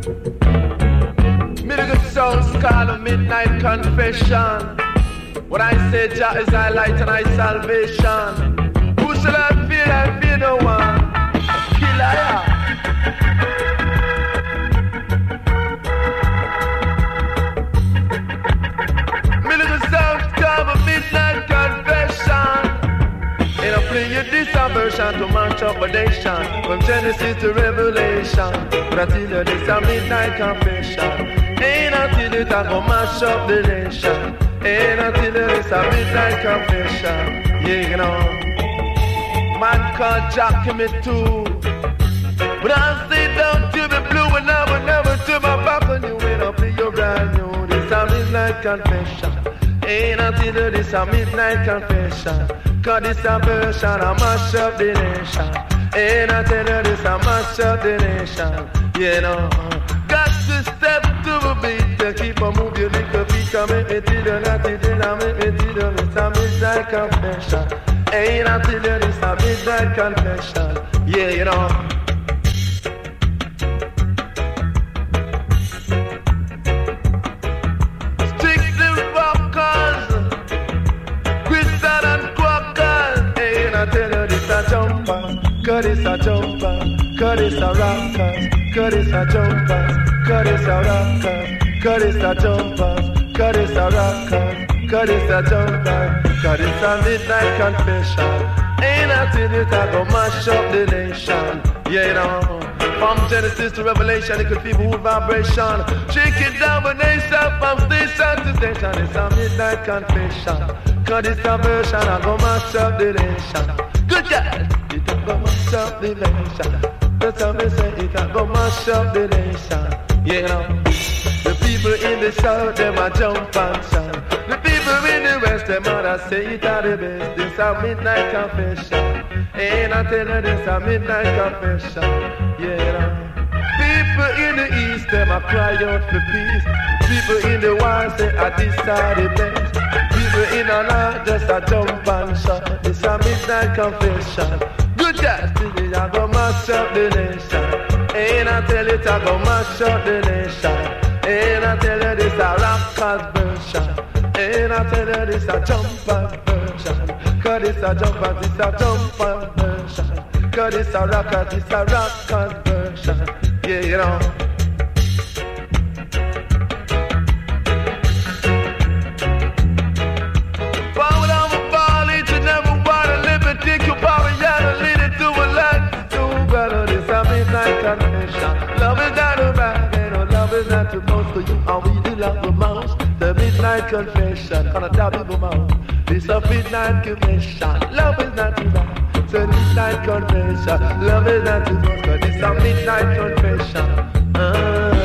Milligan songs called a midnight confession. What I say, Jah is thy light and thy salvation. Who shall I fear? I fear no one. Killer. Milligan songs called a midnight confession. And I play you this version to match up a nation, from Genesis to Revelation. But I tell you this a midnight confession. Ain't until it I go mash up the nation. Ain't until it's a midnight confession. Yeah, you know. Man called Jack me too. But I say down to the blue and never to my back when you went up in your brand new. This a midnight confession. Ain't until it's a midnight confession. Cause this a version I mash up the nation. Ain't until this I mash up the nation. You know. Got to step to the beat to keep on moving your little feet. I make me till you not till I make me till you. It's a midnight confession. Ain't until it's a midnight confession. Yeah, you know. Strictly rockers, Christian and quackers. Ain't until it's a jumper. Cause it's a jumper. Cause it's a rockers. Cause it's a jumpers, cause it's a rockers, cause it's a jumpers, cause it's a rockers, cause it's a jumpers, cause it's a midnight confession. Ain't until it I go mash up the nation. Yeah, you know. From Genesis to Revelation, it could feel good vibration. Shake it down when they stop from station to station. It's a midnight confession. Cause it's a version I go mash up the nation. Good God, it I go mash up the nation. That's how me say it can go mash up the nation. You know, the people in the south, them a jump and shout. The people in the west, them a say it are the best. This a midnight confession. Ain't I tell you this a midnight confession. Yeah, you know. People in the east, them a cry out for peace. People in the west, say a this are the best. People in the north, just a jump and shout. This a midnight confession. Good God, I go mash up the nation. Ain't I tell it I go mash up the nation. Ain't I tell you this a rockers version. Ain't I tell you this a jumper version. Cause this a jumper, this a jumper version. Cause this a rockers version. Yeah, you know. Forward on the ball, each and every one of liberty, you power, yeah, lead it to a life. So better, this a midnight confession. Love is not a bad, no love is not too close for you. And we do love the most. The midnight confession, gonna tell people more. This a midnight confession. Love is not too bad. It's a midnight confession. Love is not too much, but it's a midnight confession.